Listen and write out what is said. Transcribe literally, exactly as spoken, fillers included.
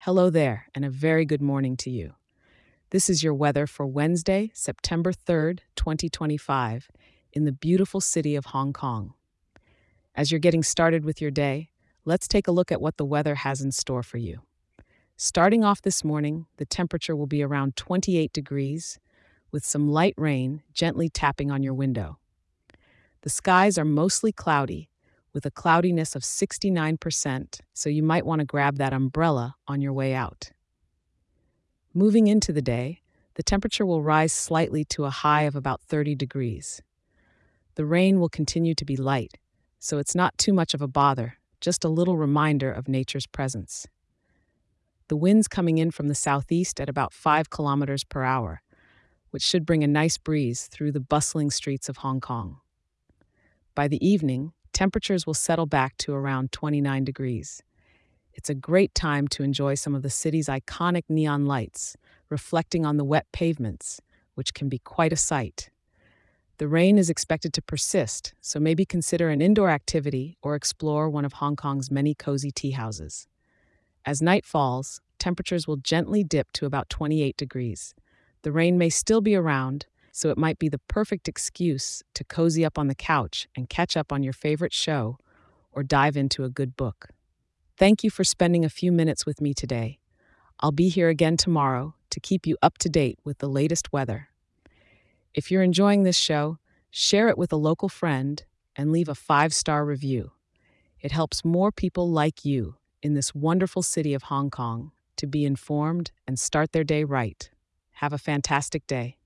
Hello there, and a very good morning to you. This is your weather for Wednesday, September third, twenty twenty-five, in the beautiful city of Hong Kong. As you're getting started with your day, let's take a look at what the weather has in store for you. Starting off this morning, the temperature will be around twenty-eight degrees, with some light rain gently tapping on your window. The skies are mostly cloudy, with a cloudiness of sixty-nine percent, so you might want to grab that umbrella on your way out. Moving into the day, the temperature will rise slightly to a high of about thirty degrees. The rain will continue to be light, so it's not too much of a bother, just a little reminder of nature's presence. The wind's coming in from the southeast at about five kilometers per hour, which should bring a nice breeze through the bustling streets of Hong Kong. By the evening, temperatures will settle back to around twenty-nine degrees. It's a great time to enjoy some of the city's iconic neon lights, reflecting on the wet pavements, which can be quite a sight. The rain is expected to persist, so maybe consider an indoor activity or explore one of Hong Kong's many cozy tea houses. As night falls, temperatures will gently dip to about twenty-eight degrees. The rain may still be around, so it might be the perfect excuse to cozy up on the couch and catch up on your favorite show or dive into a good book. Thank you for spending a few minutes with me today. I'll be here again tomorrow to keep you up to date with the latest weather. If you're enjoying this show, share it with a local friend and leave a five-star review. It helps more people like you in this wonderful city of Hong Kong to be informed and start their day right. Have a fantastic day.